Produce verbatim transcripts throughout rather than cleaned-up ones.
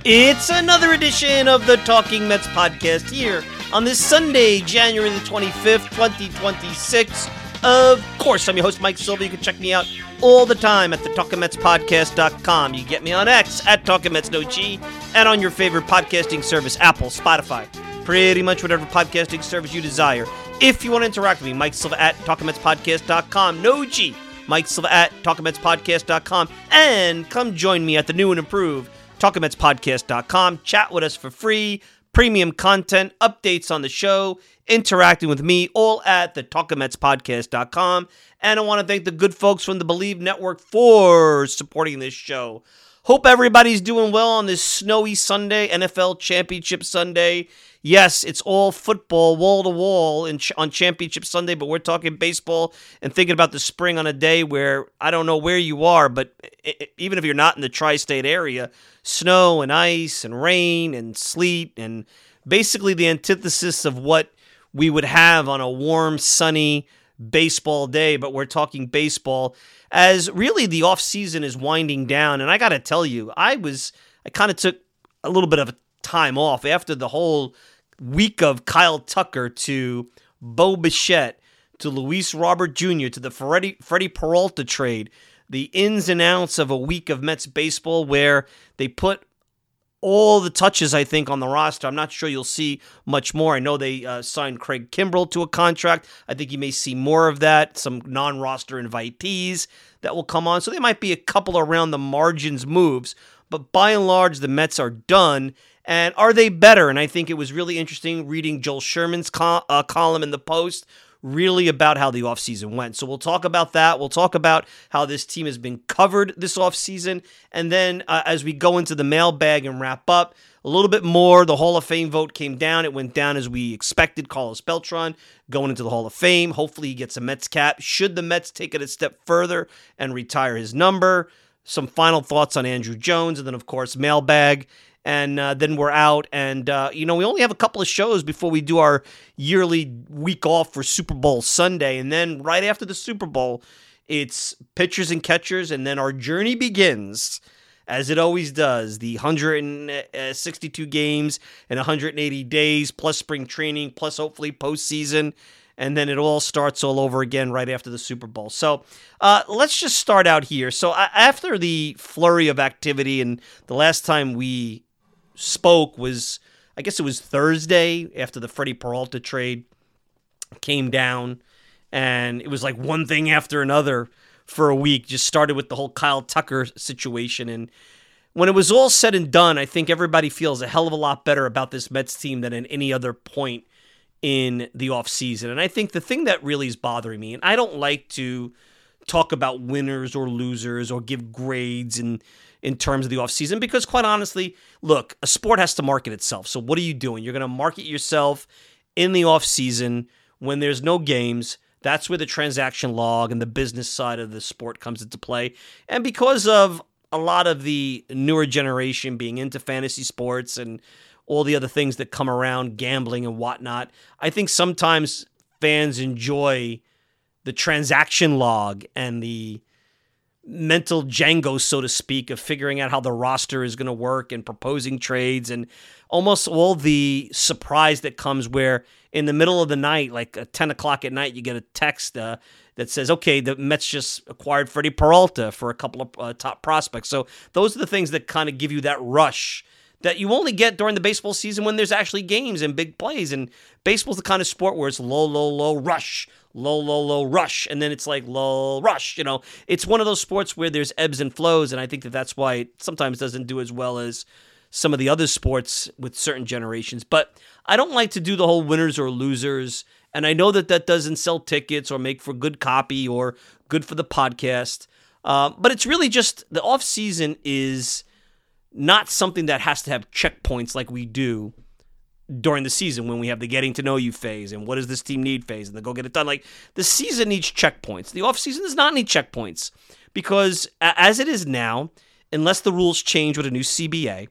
It's another edition of the Talking Mets podcast here on this Sunday, January the twenty-fifth, twenty twenty-six. Of course, I'm your host, Mike Silva. You can check me out all the time at the talking mets podcast dot com. You can get me on X at talking mets no g and on your favorite podcasting service, Apple, Spotify, pretty much whatever podcasting service you desire. If you want to interact with me, Mike Silva at talking mets podcast dot com, no G, Mike Silva at talking mets podcast dot com, and come join me at the new and improved talking mets podcast dot com. Chat with us for free, premium content, updates on the show, interacting with me, all at the talking mets podcast dot com. And I want to thank the good folks from the Believe Network for supporting this show. Hope everybody's doing well on this snowy Sunday, N F L Championship Sunday. Yes, it's all football, wall-to-wall in ch- on Championship Sunday, but we're talking baseball and thinking about the spring on a day where, I don't know where you are, but it, even if you're not in the tri-state area, snow and ice and rain and sleet and basically the antithesis of what we would have on a warm, sunny baseball day, but we're talking baseball as really the off-season is winding down. And I got to tell you, I was, I kind of took a little bit of a time off after the whole week of Kyle Tucker to Bo Bichette to Luis Robert Junior to the Freddie, Freddie Peralta trade, the ins and outs of a week of Mets baseball where they put all the touches, I think, on the roster. I'm not sure you'll see much more. I know they uh, signed Craig Kimbrell to a contract. I think you may see more of that, some non-roster invitees that will come on. So there might be a couple around the margins moves, but by and large, the Mets are done. And are they better? And I think it was really interesting reading Joel Sherman's col- uh, column in the Post, really about how the offseason went. So we'll talk about that. We'll talk about how this team has been covered this offseason. And then uh, as we go into the mailbag and wrap up, a little bit more. The Hall of Fame vote came down. It went down as we expected. Carlos Beltran going into the Hall of Fame. Hopefully he gets a Mets cap. Should the Mets take it a step further and retire his number? Some final thoughts on Andruw Jones. And then, of course, mailbag. And uh, then we're out. And, uh, you know, we only have a couple of shows before we do our yearly week off for Super Bowl Sunday. And then right after the Super Bowl, it's pitchers and catchers. And then our journey begins, as it always does. The one hundred sixty-two games and one hundred eighty days, plus spring training, plus hopefully postseason. And then it all starts all over again right after the Super Bowl. So uh, let's just start out here. So uh, after the flurry of activity, and the last time we spoke was, I guess it was Thursday after the Freddie Peralta trade came down, and it was like one thing after another for a week. Just started with the whole Kyle Tucker situation, and when it was all said and done, I think everybody feels a hell of a lot better about this Mets team than at any other point in the offseason. And I think the thing that really is bothering me, and I don't like to talk about winners or losers or give grades and in terms of the offseason, because quite honestly, look, a sport has to market itself. So what are you doing? You're going to market yourself in the offseason when there's no games. That's where the transaction log and the business side of the sport comes into play. And because of a lot of the newer generation being into fantasy sports and all the other things that come around, gambling and whatnot, I think sometimes fans enjoy the transaction log and the mental Django, so to speak, of figuring out how the roster is going to work and proposing trades and almost all the surprise that comes where in the middle of the night, like at ten o'clock at night, you get a text uh, that says, okay, the Mets just acquired Freddie Peralta for a couple of uh, top prospects. So those are the things that kind of give you that rush that you only get during the baseball season when there's actually games and big plays. And baseball's the kind of sport where it's low, low, low, rush, low, low, low, rush, and then it's like low, rush. You know, it's one of those sports where there's ebbs and flows, and I think that that's why it sometimes doesn't do as well as some of the other sports with certain generations. But I don't like to do the whole winners or losers, and I know that that doesn't sell tickets or make for good copy or good for the podcast, uh, but it's really just the off-season is not something that has to have checkpoints like we do during the season when we have the getting to know you phase and what does this team need phase and the go get it done. Like, the season needs checkpoints. The offseason does not need checkpoints because as it is now, unless the rules change with a new C B A,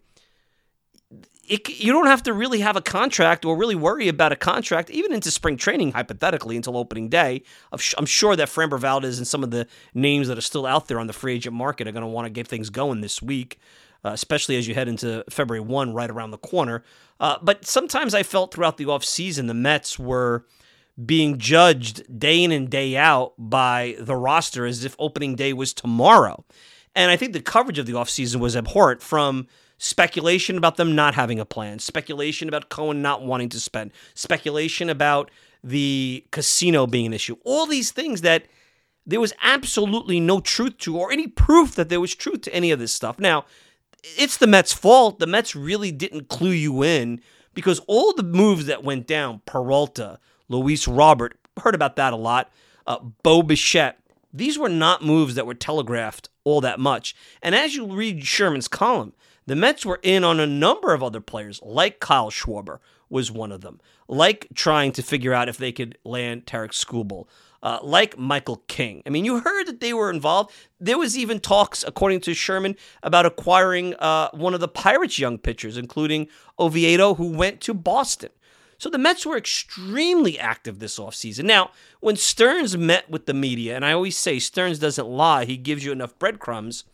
it, you don't have to really have a contract or really worry about a contract, even into spring training, hypothetically, until opening day. I'm sure that Framber Valdez and some of the names that are still out there on the free agent market are going to want to get things going this week. uh, especially as you head into February first, right around the corner. Uh, but sometimes I felt throughout the offseason the Mets were being judged day in and day out by the roster as if opening day was tomorrow. And I think the coverage of the offseason was abhorrent, from speculation about them not having a plan, speculation about Cohen not wanting to spend, speculation about the casino being an issue, all these things that there was absolutely no truth to, or any proof that there was truth to any of this stuff. Now, it's the Mets' fault. The Mets really didn't clue you in, because all the moves that went down, Peralta, Luis Robert, heard about that a lot, uh, Bo Bichette, these were not moves that were telegraphed all that much. And as you read Sherman's column, the Mets were in on a number of other players, like Kyle Schwarber was one of them, like trying to figure out if they could land Tarek Skubal, uh, like Michael King. I mean, you heard that they were involved. There was even talks, according to Sherman, about acquiring uh, one of the Pirates' young pitchers, including Oviedo, who went to Boston. So the Mets were extremely active this offseason. Now, when Stearns met with the media, and I always say Stearns doesn't lie, he gives you enough breadcrumbs,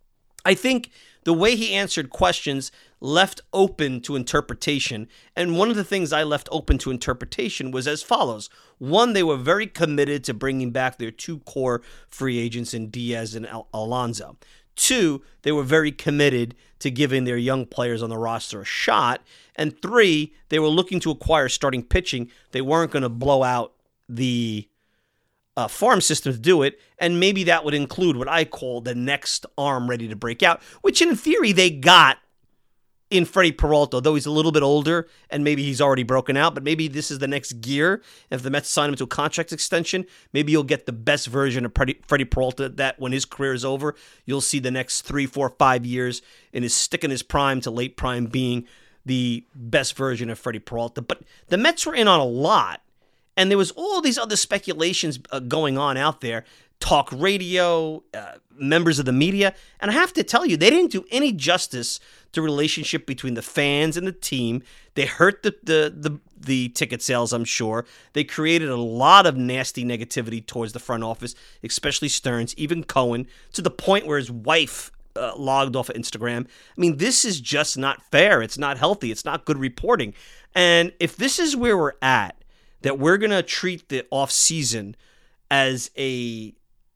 I think the way he answered questions left open to interpretation. And one of the things I left open to interpretation was as follows. One, they were very committed to bringing back their two core free agents in Diaz and Al- Alonso. Two, they were very committed to giving their young players on the roster a shot. And three, they were looking to acquire starting pitching. They weren't going to blow out the uh, farm system to do it. And maybe that would include what I call the next arm ready to break out, which in theory they got in Freddie Peralta, though he's a little bit older and maybe he's already broken out, but maybe this is the next gear. If the Mets sign him to a contract extension, maybe you'll get the best version of Freddie, Freddie Peralta, that when his career is over, you'll see the next three, four, five years in his stick in his prime to late prime being the best version of Freddie Peralta. But the Mets were in on a lot, and there was all these other speculations uh, going on out there, talk radio, uh, members of the media, and I have to tell you, they didn't do any justice to the relationship between the fans and the team. They hurt the, the the the ticket sales, I'm sure. They created a lot of nasty negativity towards the front office, especially Stearns, even Cohen, to the point where his wife uh, logged off of Instagram. I mean, this is just not fair. It's not healthy. It's not good reporting. And if this is where we're at, that we're going to treat the offseason as a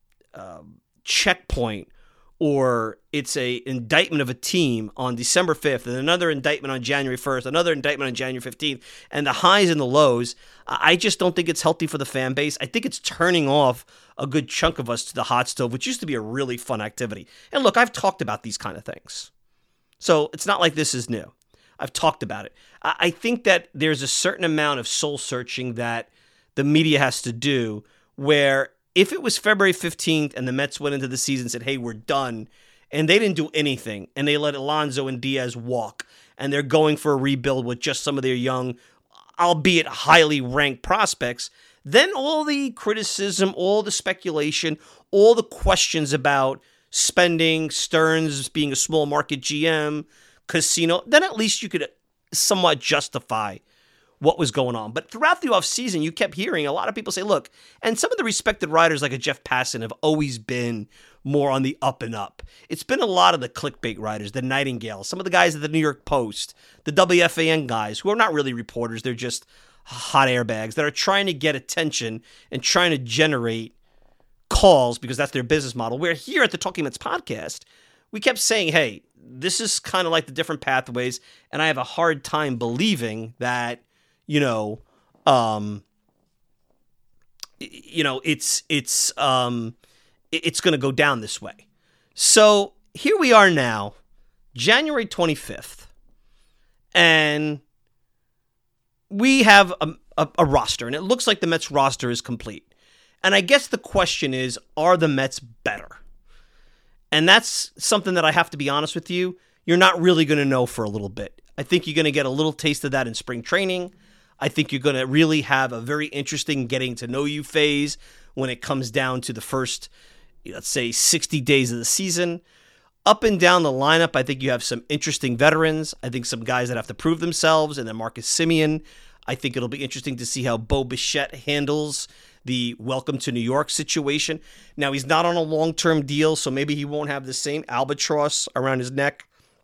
um, checkpoint, or it's a indictment of a team on December fifth, and another indictment on January first, another indictment on January fifteenth, and the highs and the lows, I just don't think it's healthy for the fan base. I think it's turning off a good chunk of us to the hot stove, which used to be a really fun activity. And look, I've talked about these kind of things, so it's not like this is new. I've talked about it. I think that there's a certain amount of soul searching that the media has to do, where if it was February fifteenth and the Mets went into the season and said, hey, we're done, and they didn't do anything, and they let Alonso and Diaz walk, and they're going for a rebuild with just some of their young, albeit highly ranked prospects, then all the criticism, all the speculation, all the questions about spending, Stearns being a small market G M, casino, then at least you could somewhat justify what was going on. But throughout the offseason, you kept hearing a lot of people say, look, and some of the respected writers like a Jeff Passan have always been more on the up and up. It's been a lot of the clickbait writers, the Nightingale, some of the guys at the New York Post, the W F A N guys, who are not really reporters, they're just hot airbags that are trying to get attention and trying to generate calls because that's their business model. Where here at the Talking Mets podcast, we kept saying, hey, this is kind of like the different pathways, and I have a hard time believing that, you know, um, you know, it's it's um, it's going to go down this way. So here we are now, January twenty-fifth, and we have a, a, a roster, and it looks like the Mets roster is complete. And I guess the question is, are the Mets better? And that's something that I have to be honest with you, you're not really going to know for a little bit. I think you're going to get a little taste of that in spring training. I think you're going to really have a very interesting getting to know you phase when it comes down to the first, let's say, sixty days of the season. Up and down the lineup, I think you have some interesting veterans. I think some guys that have to prove themselves, and then Marcus Semien. I think it'll be interesting to see how Bo Bichette handles the welcome to New York situation. Now, he's not on a long-term deal, so maybe he won't have the same albatross around his neck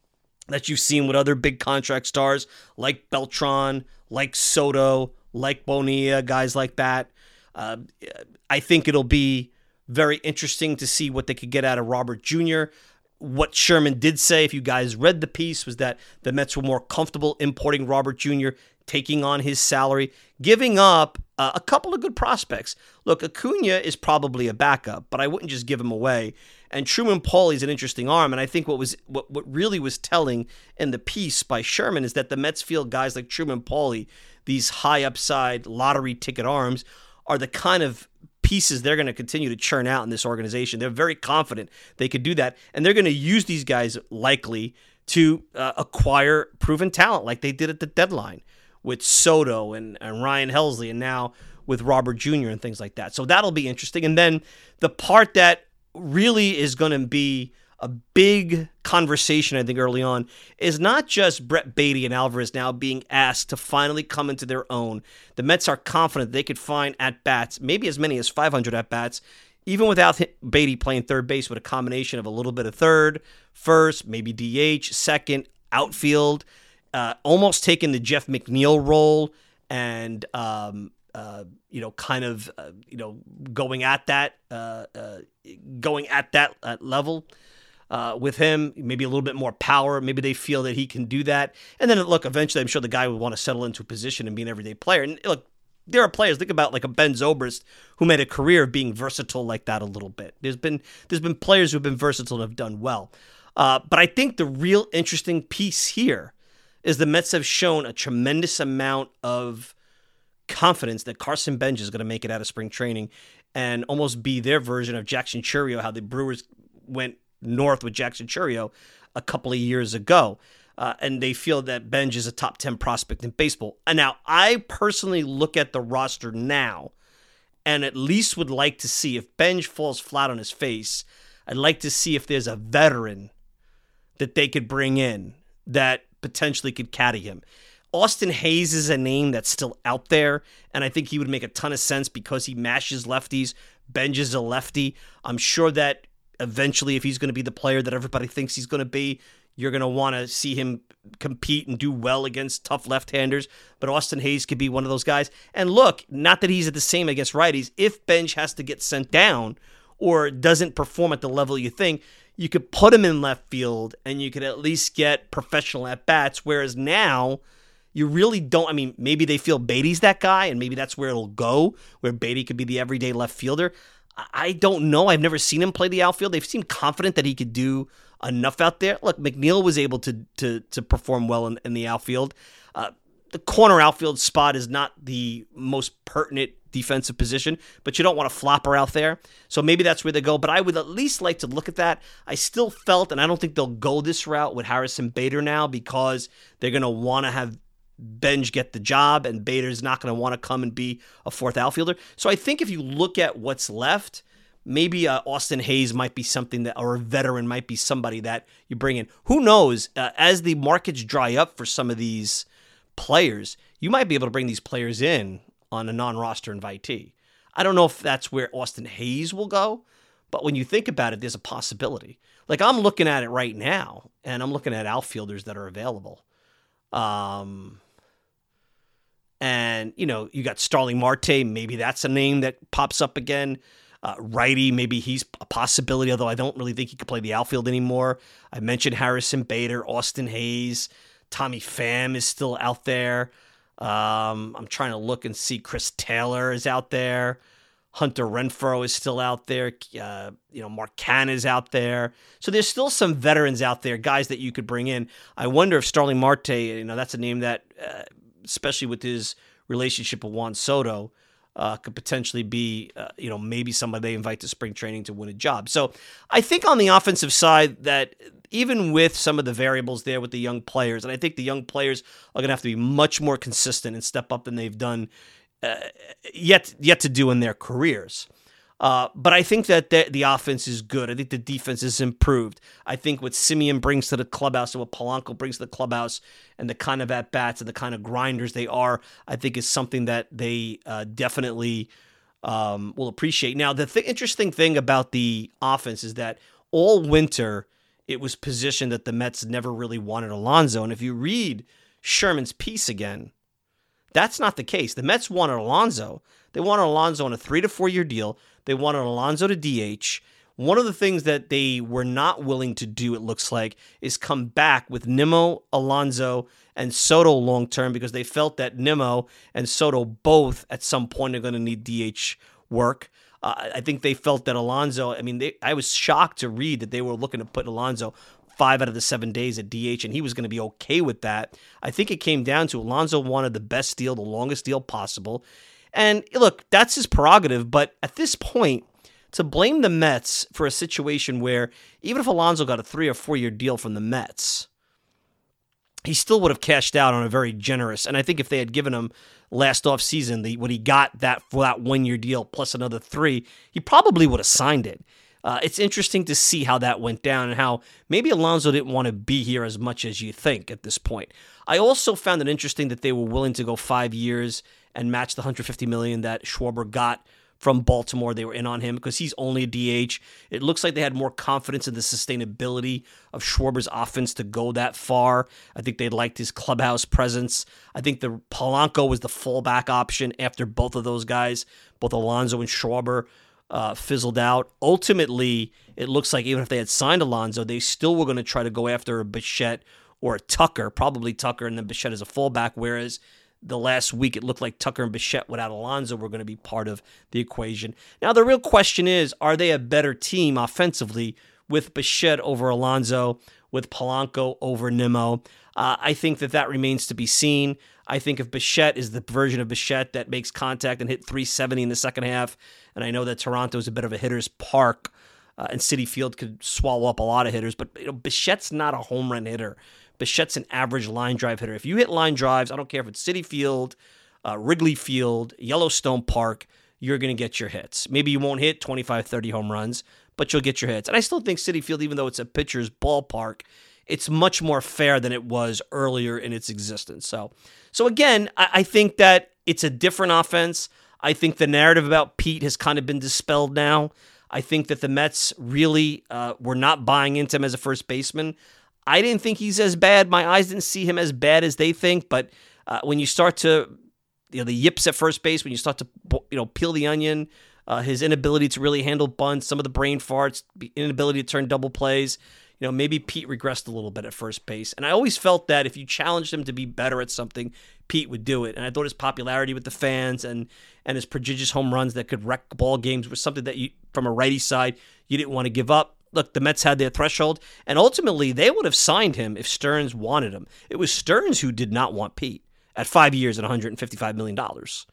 that you've seen with other big contract stars like Beltran, like Soto, like Bonilla, guys like that. Uh, I think it'll be very interesting to see what they could get out of Robert Junior What Sherman did say, if you guys read the piece, was that the Mets were more comfortable importing Robert Junior, taking on his salary, giving up uh, a couple of good prospects. Look, Acuna is probably a backup, but I wouldn't just give him away. And Truman Pauly is an interesting arm, and I think what was what, what really was telling in the piece by Sherman is that the Mets feel guys like Truman Pauly, these high upside lottery ticket arms, are the kind of pieces they're going to continue to churn out in this organization. They're very confident they could do that, and they're going to use these guys likely to uh, acquire proven talent like they did at the deadline with Soto and, and Ryan Helsley, and now with Robert Junior and things like that. So that'll be interesting. And then the part that really is going to be a big conversation, I think, early on, is not just Brett Baty and Alvarez now being asked to finally come into their own. The Mets are confident they could find at-bats, maybe as many as five hundred at-bats, even without Baty playing third base, with a combination of a little bit of third, first, maybe D H, second, outfield, uh, almost taking the Jeff McNeil role and, um, uh, you know, kind of, uh, you know, going at that, uh, uh, going at that uh, level. Uh, with him, maybe a little bit more power. Maybe they feel that he can do that. And then, look, eventually I'm sure the guy would want to settle into a position and be an everyday player. And look, there are players, think about like a Ben Zobrist, who made a career of being versatile like that a little bit. There's been there's been players who have been versatile and have done well. Uh, but I think the real interesting piece here is the Mets have shown a tremendous amount of confidence that Carson Bench is going to make it out of spring training and almost be their version of Jackson Chourio, how the Brewers went north with Jackson Chourio a couple of years ago. Uh, and they feel that Benj is a top ten prospect in baseball. And now, I personally look at the roster now and at least would like to see, if Benj falls flat on his face, I'd like to see if there's a veteran that they could bring in that potentially could caddy him. Austin Hayes is a name that's still out there, and I think he would make a ton of sense because he mashes lefties. Benj is a lefty. I'm sure that eventually, if he's going to be the player that everybody thinks he's going to be, you're going to want to see him compete and do well against tough left-handers. But Austin Hayes could be one of those guys. And look, not that he's the same against righties. If Benj has to get sent down or doesn't perform at the level you think, you could put him in left field and you could at least get professional at-bats. Whereas now, you really don't. I mean, maybe they feel Baty's that guy, and maybe that's where it'll go, where Baty could be the everyday left fielder. I don't know. I've never seen him play the outfield. They've seemed confident that he could do enough out there. Look, McNeil was able to to to perform well in, in the outfield. Uh, the corner outfield spot is not the most pertinent defensive position, but you don't want a flopper out there. So maybe that's where they go. But I would at least like to look at that. I still felt, and I don't think they'll go this route with Harrison Bader now, because they're going to want to have Benj get the job, and Bader's not going to want to come and be a fourth outfielder. So I think if you look at what's left, maybe uh, Austin Hayes might be something that, or a veteran might be somebody that you bring in. Who knows? Uh, as the markets dry up for some of these players, you might be able to bring these players in on a non-roster invitee. I don't know if that's where Austin Hayes will go, but when you think about it, there's a possibility. Like, I'm looking at it right now, and I'm looking at outfielders that are available. Um, and, you know, you got Starling Marte. Maybe that's a name that pops up again. Uh, righty, maybe he's a possibility, although I don't really think he could play the outfield anymore. I mentioned Harrison Bader, Austin Hayes. Tommy Pham is still out there. Um, I'm trying to look and see. Chris Taylor is out there. Hunter Renfroe is still out there. Uh, you know, Mark Canha is out there. So there's still some veterans out there, guys that you could bring in. I wonder if Starling Marte, you know, that's a name that, uh, especially with his relationship with Juan Soto, uh, could potentially be, uh, you know, maybe somebody they invite to spring training to win a job. So I think on the offensive side that even with some of the variables there with the young players, and I think the young players are going to have to be much more consistent and step up than they've done Uh, yet yet to do in their careers. Uh, but I think that the, the offense is good. I think the defense is improved. I think what Simeon brings to the clubhouse and what Polanco brings to the clubhouse and the kind of at-bats and the kind of grinders they are, I think is something that they uh, definitely um, will appreciate. Now, the th- interesting thing about the offense is that all winter it was positioned that the Mets never really wanted Alonso. And if you read Sherman's piece again, that's not the case. The Mets wanted Alonso. They wanted Alonso on a three to four year deal. They wanted Alonso to D H. One of the things that they were not willing to do, it looks like, is come back with Nimmo, Alonso, and Soto long-term because they felt that Nimmo and Soto both at some point are going to need D H work. Uh, I think they felt that Alonso, I mean, they, I was shocked to read that they were looking to put Alonso five out of the seven days at D H, and he was going to be okay with that. I think it came down to Alonso wanted the best deal, the longest deal possible. And look, that's his prerogative, but at this point, to blame the Mets for a situation where even if Alonso got a three or four year deal from the Mets, he still would have cashed out on a very generous. And I think if they had given him last offseason the what he got that for that one year deal plus another three, he probably would have signed it. Uh, it's interesting to see how that went down and how maybe Alonso didn't want to be here as much as you think at this point. I also found it interesting that they were willing to go five years and match the one hundred fifty million dollars that Schwarber got from Baltimore. They were in on him because he's only a D H. It looks like they had more confidence in the sustainability of Schwarber's offense to go that far. I think they liked his clubhouse presence. I think the Polanco was the fallback option after both of those guys, both Alonso and Schwarber, uh, fizzled out. Ultimately, it looks like even if they had signed Alonso, they still were going to try to go after a Bichette or a Tucker, probably Tucker and then Bichette as a fallback, whereas the last week, it looked like Tucker and Bichette without Alonso were going to be part of the equation. Now, the real question is, are they a better team offensively with Bichette over Alonso, with Polanco over Nimmo? Uh, I think that that remains to be seen. I think if Bichette is the version of Bichette that makes contact and hit three seventy in the second half, and I know that Toronto is a bit of a hitter's park, uh, and Citi Field could swallow up a lot of hitters, but you know, Bichette's not a home run hitter. Bichette's an average line drive hitter. If you hit line drives, I don't care if it's Citi Field, uh, Wrigley Field, Yellowstone Park, you're going to get your hits. Maybe you won't hit twenty-five, thirty home runs, but you'll get your hits. And I still think Citi Field, even though it's a pitcher's ballpark, it's much more fair than it was earlier in its existence. So, so again, I, I think that it's a different offense. I think the narrative about Pete has kind of been dispelled now. I think that the Mets really uh, were not buying into him as a first baseman. I didn't think he's as bad. My eyes didn't see him as bad as they think. But uh, when you start to, you know, the yips at first base, when you start to, you know, peel the onion, uh, his inability to really handle bunts, some of the brain farts, inability to turn double plays, you know, maybe Pete regressed a little bit at first base. And I always felt that if you challenged him to be better at something, Pete would do it. And I thought his popularity with the fans and and his prodigious home runs that could wreck ball games was something that you, from a righty side, you didn't want to give up. Look, the Mets had their threshold, and ultimately they would have signed him if Stearns wanted him. It was Stearns who did not want Pete at five years and one hundred fifty-five million dollars.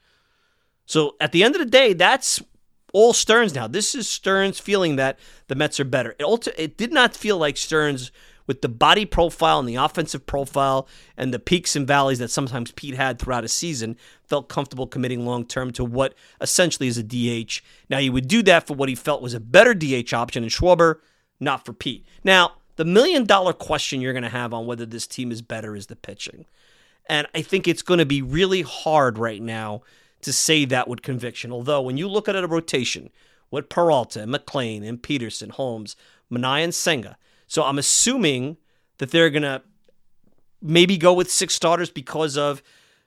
So at the end of the day, that's all Stearns now. This is Stearns feeling that the Mets are better. It, ulti- it did not feel like Stearns, with the body profile and the offensive profile and the peaks and valleys that sometimes Pete had throughout a season, felt comfortable committing long-term to what essentially is a D H. Now, he would do that for what he felt was a better D H option in Schwarber, not for Pete. Now, the million-dollar question you're going to have on whether this team is better is the pitching. And I think it's going to be really hard right now to say that with conviction. Although, when you look at a rotation with Peralta, McClain, and Peterson, Holmes, Minaya, and Senga, so I'm assuming that they're going to maybe go with six starters because of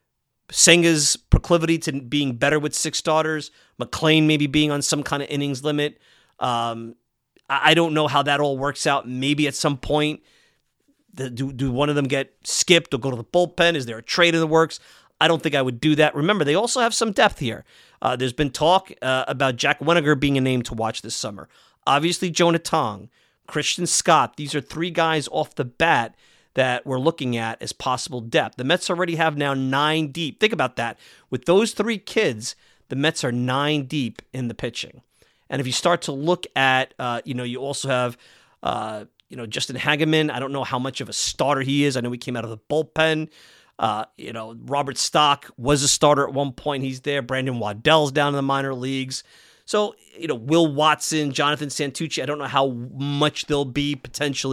Senga's proclivity to being better with six starters, McClain maybe being on some kind of innings limit. Um, I don't know how that all works out. Maybe at some point, the, do, do one of them get skipped or go to the bullpen? Is there a trade in the works? I don't think I would do that. Remember, they also have some depth here. Uh, there's been talk uh, about Jack Weniger being a name to watch this summer. Obviously, Jonah Tong, Christian Scott. These are three guys off the bat that we're looking at as possible depth. The Mets already have now nine deep. Think about that. With those three kids, the Mets are nine deep in the pitching. And if you start to look at, uh, you know, you also have, uh, you know, Justin Hageman. I don't know how much of a starter he is. I know he came out of the bullpen. Uh, you know, Robert Stock was a starter at one point. He's there. Brandon Waddell's down in the minor leagues. So, you know, Will Watson, Jonathan Santucci, I don't know how much they'll be potentially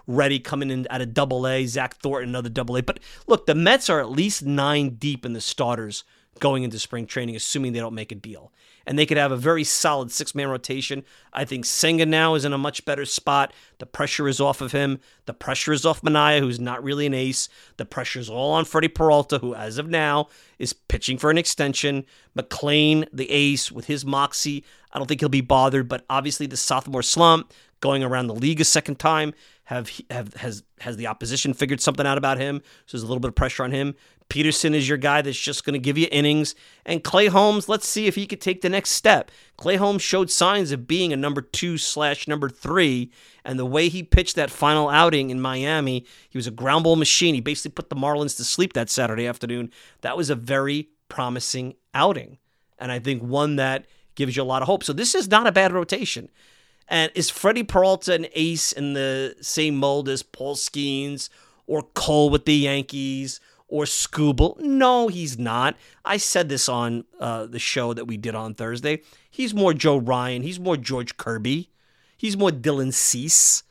ready coming in at a double A. Zach Thornton, another double A. But look, the Mets are at least nine deep in the starters going into spring training, assuming they don't make a deal. And they could have a very solid six-man rotation. I think Senga now is in a much better spot. The pressure is off of him. The pressure is off Manaea, who's not really an ace. The pressure is all on Freddie Peralta, who as of now is pitching for an extension. McLean, the ace, with his moxie, I don't think he'll be bothered. But obviously the sophomore slump, going around the league a second time, have, have has has the opposition figured something out about him. So there's a little bit of pressure on him. Peterson is your guy that's just going to give you innings. And Clay Holmes, let's see if he could take the next step. Clay Holmes showed signs of being a number two slash number three. And the way he pitched that final outing in Miami, he was a ground ball machine. He basically put the Marlins to sleep that Saturday afternoon. That was a very promising outing. And I think one that gives you a lot of hope. So this is not a bad rotation. And is Freddie Peralta an ace in the same mold as Paul Skeens or Cole with the Yankees or Skubal? No, he's not. I said this on uh, the show that we did on Thursday. He's more Joe Ryan. He's more George Kirby. He's more Dylan Cease.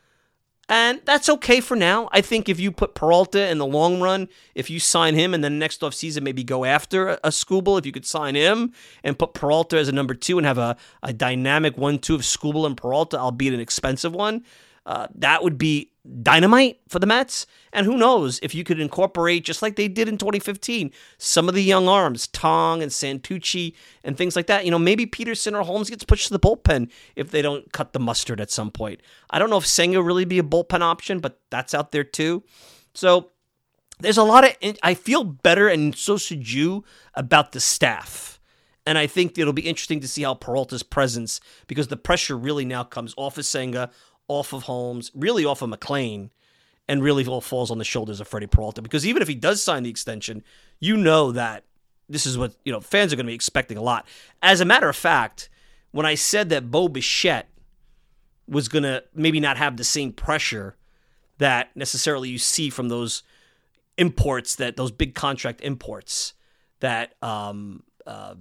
And that's okay for now. I think if you put Peralta in the long run, if you sign him and then next offseason maybe go after a, a Skubal, if you could sign him and put Peralta as a number two and have a, a dynamic one two of Skubal and Peralta, albeit an expensive one, uh, that would be dynamite for the Mets. And who knows if you could incorporate, just like they did in twenty fifteen, some of the young arms, Tong and Santucci and things like that. You know, maybe Peterson or Holmes gets pushed to the bullpen if they don't cut the mustard at some point. I don't know if Senga will really be a bullpen option, but that's out there too. So there's a lot of, I feel better, and so should you, about the staff. And I think it'll be interesting to see how Peralta's presence, because the pressure really now comes off of Senga, off of Holmes, really off of McLean, and really all falls on the shoulders of Freddie Peralta. Because even if he does sign the extension, you know that this is what, you know, fans are going to be expecting a lot. As a matter of fact, when I said that Bo Bichette was going to maybe not have the same pressure that necessarily you see from those imports, that those big contract imports that um, uh,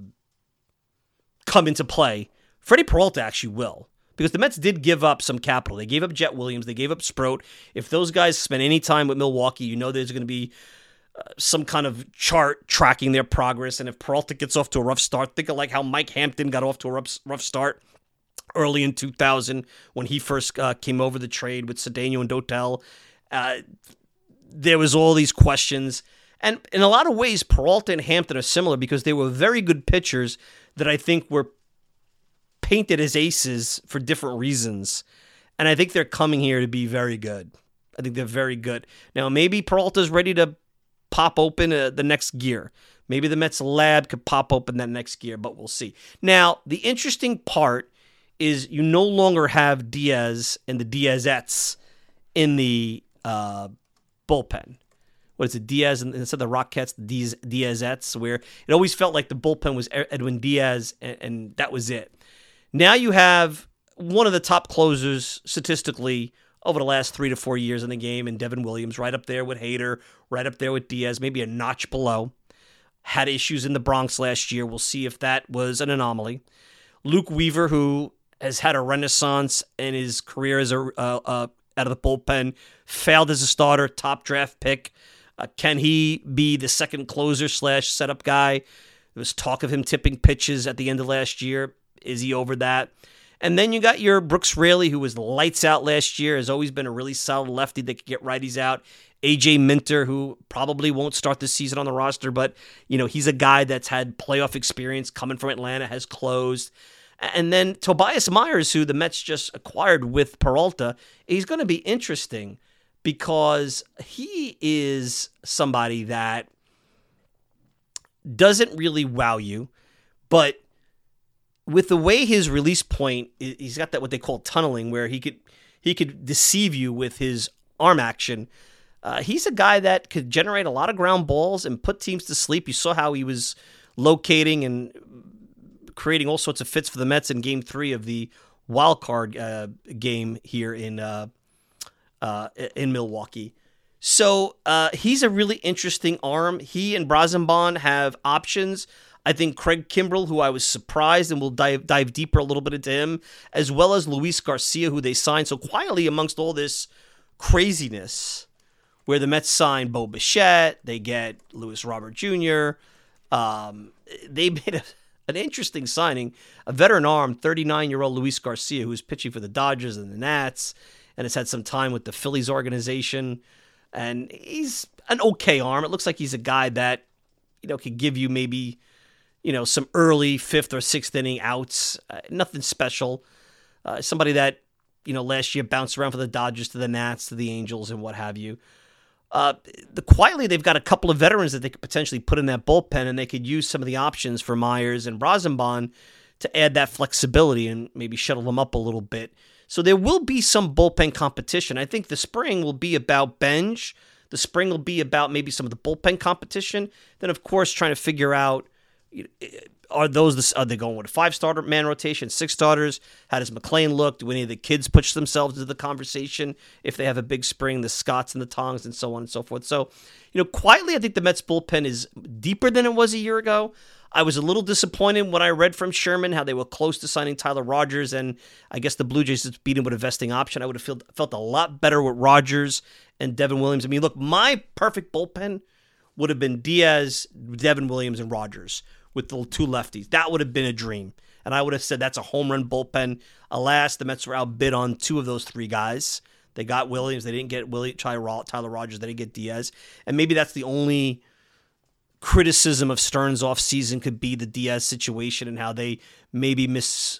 come into play, Freddie Peralta actually will. Because the Mets did give up some capital. They gave up Jet Williams. They gave up Sproat. If those guys spend any time with Milwaukee, you know there's going to be uh, some kind of chart tracking their progress. And if Peralta gets off to a rough start, think of like how Mike Hampton got off to a rough, rough start early in two thousand when he first uh, came over the trade with Cedeno and Dotel. Uh, there was all these questions. And in a lot of ways, Peralta and Hampton are similar because they were very good pitchers that I think were painted as aces for different reasons. And I think they're coming here to be very good. I think they're very good. Now, maybe Peralta's ready to pop open uh, the next gear. Maybe the Mets lab could pop open that next gear, but we'll see. Now, the interesting part is you no longer have Diaz and the Diazettes in the uh, bullpen. What is it, Diaz, and instead of the Rockettes, the Diaz, Diazettes, where it always felt like the bullpen was Edwin Diaz, and, and that was it. Now you have one of the top closers statistically over the last three to four years in the game, and Devin Williams, right up there with Hader, right up there with Diaz, maybe a notch below. Had issues in the Bronx last year. We'll see if that was an anomaly. Luke Weaver, who has had a renaissance in his career as a uh, uh, out of the bullpen, failed as a starter, top draft pick. Uh, can he be the second closer slash setup guy? There was talk of him tipping pitches at the end of last year. Is he over that? And then you got your Brooks Raley, who was lights out last year, has always been a really solid lefty that could get righties out. A J Minter, who probably won't start this season on the roster, but you know he's a guy that's had playoff experience coming from Atlanta, has closed. And then Tobias Myers, who the Mets just acquired with Peralta, he's going to be interesting because he is somebody that doesn't really wow you, but with the way his release point, he's got that what they call tunneling, where he could he could deceive you with his arm action. Uh, he's a guy that could generate a lot of ground balls and put teams to sleep. You saw how he was locating and creating all sorts of fits for the Mets in Game Three of the wild card uh, game here in uh, uh, in Milwaukee. So uh, he's a really interesting arm. He and Brazenbon have options. I think Craig Kimbrell, who I was surprised, and we'll dive dive deeper a little bit into him, as well as Luis Garcia, who they signed. So quietly amongst all this craziness where the Mets sign Bo Bichette, they get Luis Robert Junior Um, they made a, an interesting signing, a veteran arm, thirty-nine-year-old Luis Garcia, who's pitching for the Dodgers and the Nats, and has had some time with the Phillies organization. And he's an okay arm. It looks like he's a guy that, you know, could give you maybe, you know, some early fifth or sixth inning outs. Uh, nothing special. Uh, somebody that, you know, last year bounced around for the Dodgers to the Nats to the Angels and what have you. Uh, the quietly, they've got a couple of veterans that they could potentially put in that bullpen, and they could use some of the options for Myers and Rosenbaum to add that flexibility and maybe shuttle them up a little bit. So there will be some bullpen competition. I think the spring will be about bench. The spring will be about maybe some of the bullpen competition. Then, of course, trying to figure out, you know, are those, are they going with a five-starter man rotation, six starters? How does McLean look? Do any of the kids push themselves into the conversation if they have a big spring, the Scotts and the Tongs and so on and so forth? So, you know, quietly, I think the Mets bullpen is deeper than it was a year ago. I was a little disappointed when I read from Sherman how they were close to signing Tyler Rogers, and I guess the Blue Jays just beat him with a vesting option. I would have felt, felt a lot better with Rogers and Devin Williams. I mean, look, my perfect bullpen would have been Diaz, Devin Williams, and Rogers with the two lefties. That would have been a dream. And I would have said that's a home run bullpen. Alas, the Mets were outbid on two of those three guys. They got Williams. They didn't get Willie, Tyler Rogers. They didn't get Diaz. And maybe that's the only criticism of Stearns offseason could be the Diaz situation and how they maybe misread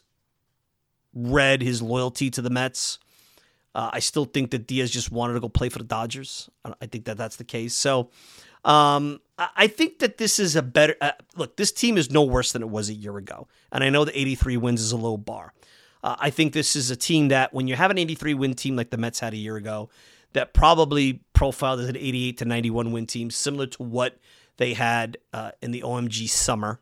his loyalty to the Mets. Uh, I still think that Diaz just wanted to go play for the Dodgers. I think that that's the case. So, Um, I think that this is a better uh, look. This team is no worse than it was a year ago, and I know the eighty-three wins is a low bar. Uh, I think this is a team that, when you have an eighty-three win team like the Mets had a year ago, that probably profiled as an eighty-eight to ninety-one win team, similar to what they had uh, in the O M G summer.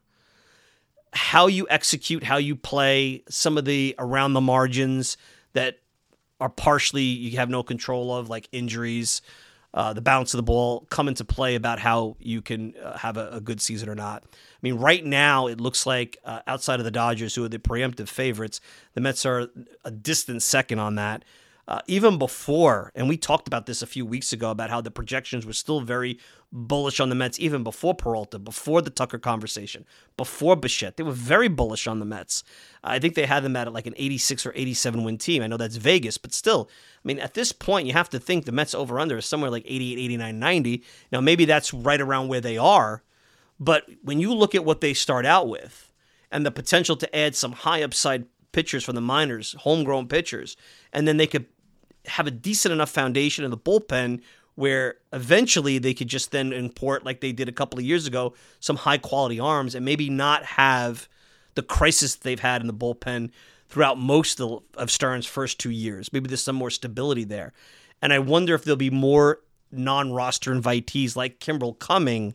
How you execute, how you play, some of the around the margins that are partially you have no control of, like injuries. Uh, the bounce of the ball come into play about how you can uh, have a, a good season or not. I mean, right now it looks like uh, outside of the Dodgers, who are the preemptive favorites, the Mets are a distant second on that. Uh, even before, and we talked about this a few weeks ago about how the projections were still very bullish on the Mets, even before Peralta, before the Tucker conversation, before Bichette. They were very bullish on the Mets. I think they had them at like an eighty-six or eighty-seven win team. I know that's Vegas, but still, I mean, at this point, you have to think the Mets over-under is somewhere like eighty-eight, eighty-nine, ninety. Now, maybe that's right around where they are, but when you look at what they start out with and the potential to add some high upside pitchers from the minors, homegrown pitchers, and then they could have a decent enough foundation in the bullpen where eventually they could just then import, like they did a couple of years ago, some high-quality arms and maybe not have the crisis they've had in the bullpen throughout most of Stearns' first two years. Maybe there's some more stability there. And I wonder if there'll be more non-roster invitees like Kimbrel coming,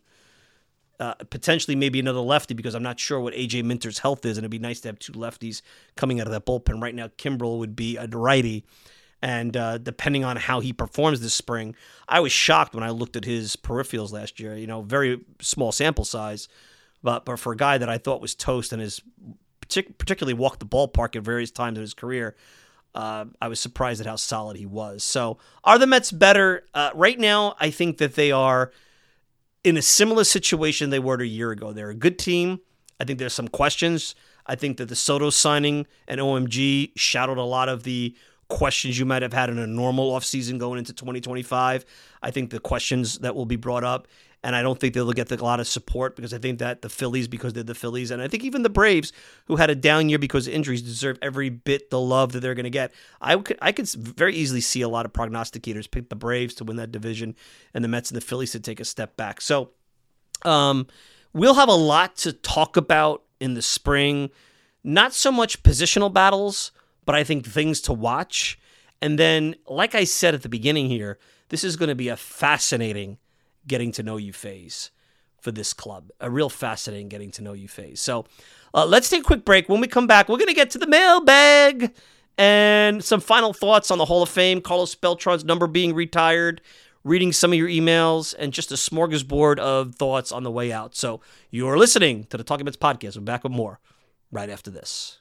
uh, potentially maybe another lefty, because I'm not sure what A J Minter's health is, and it'd be nice to have two lefties coming out of that bullpen. Right now, Kimbrel would be a righty. And uh, depending on how he performs this spring, I was shocked when I looked at his peripherals last year. You know, very small sample size, but but for a guy that I thought was toast and has partic- particularly walked the ballpark at various times in his career, uh, I was surprised at how solid he was. So, are the Mets better? Uh, right now, I think that they are in a similar situation they were a year ago. They're a good team. I think there's some questions. I think that the Soto signing and O M G shadowed a lot of the questions you might have had in a normal offseason going into twenty twenty-five. I think the questions that will be brought up, and I don't think they'll get a lot of support, because I think that the Phillies, because they're the Phillies, and I think even the Braves, who had a down year because of injuries, deserve every bit the love that they're going to get. I could, I could very easily see a lot of prognosticators pick the Braves to win that division and the Mets and the Phillies to take a step back. So um, we'll have a lot to talk about in the spring. Not so much positional battles, but I think things to watch. And then, like I said at the beginning here, this is going to be a fascinating getting to know you phase for this club. A real fascinating getting to know you phase. So uh, let's take a quick break. When we come back, we're going to get to the mailbag and some final thoughts on the Hall of Fame, Carlos Beltran's number being retired, reading some of your emails, and just a smorgasbord of thoughts on the way out. So you're listening to the Talking Mets podcast. We're back with more right after this.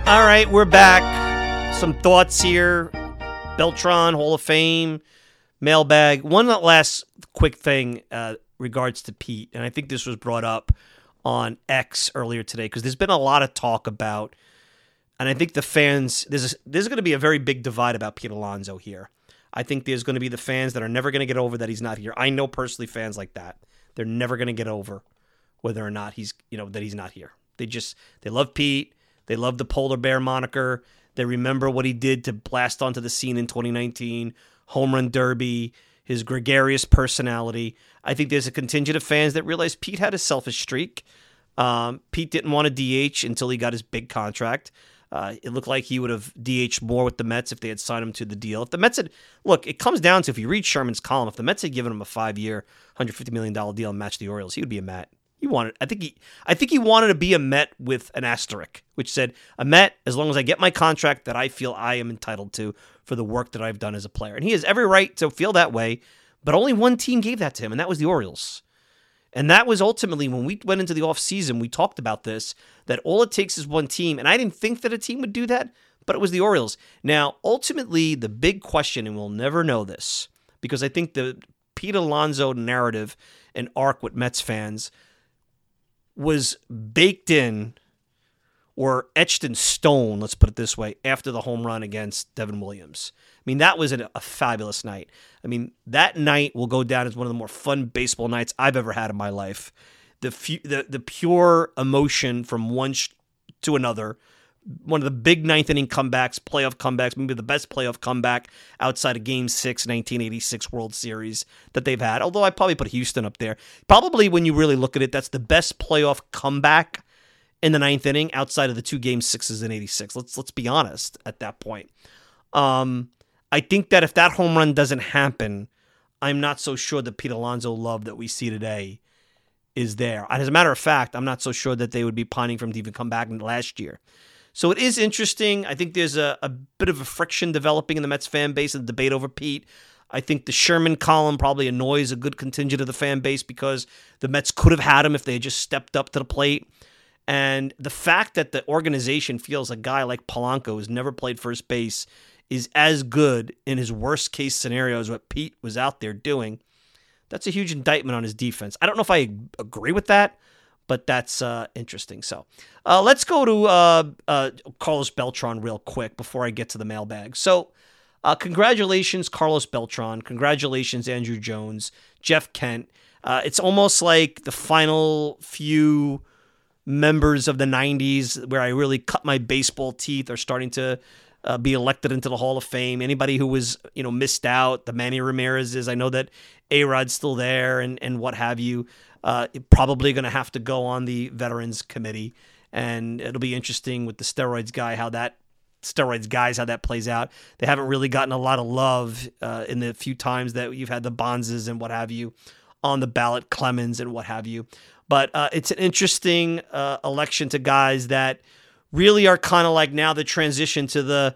All right, we're back. Some thoughts here. Beltran, Hall of Fame, mailbag. One last quick thing uh, regards to Pete, and I think this was brought up on X earlier today because there's been a lot of talk about, and I think the fans, there's, a, there's going to be a very big divide about Pete Alonso here. I think there's going to be the fans that are never going to get over that he's not here. I know personally fans like that. They're never going to get over whether or not he's, you know, that he's not here. They just, they love Pete. They love the polar bear moniker. They remember what he did to blast onto the scene in twenty nineteen, home run derby, his gregarious personality. I think there's a contingent of fans that realize Pete had a selfish streak. Um, Pete didn't want to D H until he got his big contract. Uh, it looked like he would have D H'd more with the Mets if they had signed him to the deal. If the Mets had, look, it comes down to, if you read Sherman's column, if the Mets had given him a five-year, one hundred fifty million dollars deal and matched the Orioles, he would be a Met. He wanted, I think he, I think he wanted to be a Met with an asterisk, which said, a Met as long as I get my contract that I feel I am entitled to for the work that I've done as a player. And he has every right to feel that way, but only one team gave that to him, and that was the Orioles. And that was ultimately, when we went into the offseason, we talked about this, that all it takes is one team, and I didn't think that a team would do that, but it was the Orioles. Now, ultimately, the big question, and we'll never know this, because I think the Pete Alonso narrative and arc with Mets fans was baked in or etched in stone, let's put it this way, after the home run against Devin Williams. I mean, that was a, a fabulous night. I mean, that night will go down as one of the more fun baseball nights I've ever had in my life. The fu- the, the pure emotion from one sh- to another, one of the big ninth inning comebacks, playoff comebacks, maybe the best playoff comeback outside of Game six, nineteen eighty-six World Series that they've had, although I probably put Houston up there. Probably when you really look at it, that's the best playoff comeback in the ninth inning outside of the two Game sixes in eighty-six. Let's let's be honest at that point. Um, I think that if that home run doesn't happen, I'm not so sure the Pete Alonso love that we see today is there. And as a matter of fact, I'm not so sure that they would be pining for him to even come back last year. So it is interesting. I think there's a, a bit of a friction developing in the Mets fan base and the debate over Pete. I think the Sherman column probably annoys a good contingent of the fan base because the Mets could have had him if they had just stepped up to the plate. And the fact that the organization feels a guy like Polanco, who's never played first base, is as good in his worst case scenario as what Pete was out there doing, that's a huge indictment on his defense. I don't know if I agree with that, but that's uh, interesting. So uh, let's go to uh, uh, Carlos Beltran real quick before I get to the mailbag. So uh, congratulations, Carlos Beltran. Congratulations, Andrew Jones, Jeff Kent. Uh, it's almost like the final few members of the nineties where I really cut my baseball teeth are starting to uh, be elected into the Hall of Fame. Anybody who was, you know, missed out, the Manny Ramirez's, I know that A-Rod's still there and, and what have you. Uh, probably going to have to go on the Veterans Committee, and it'll be interesting with the steroids guy, how that steroids guys, how that plays out. They haven't really gotten a lot of love uh, in the few times that you've had the Bonzes and what have you on the ballot, Clemens and what have you. But uh, it's an interesting uh, election to guys that really are kind of like now the transition to the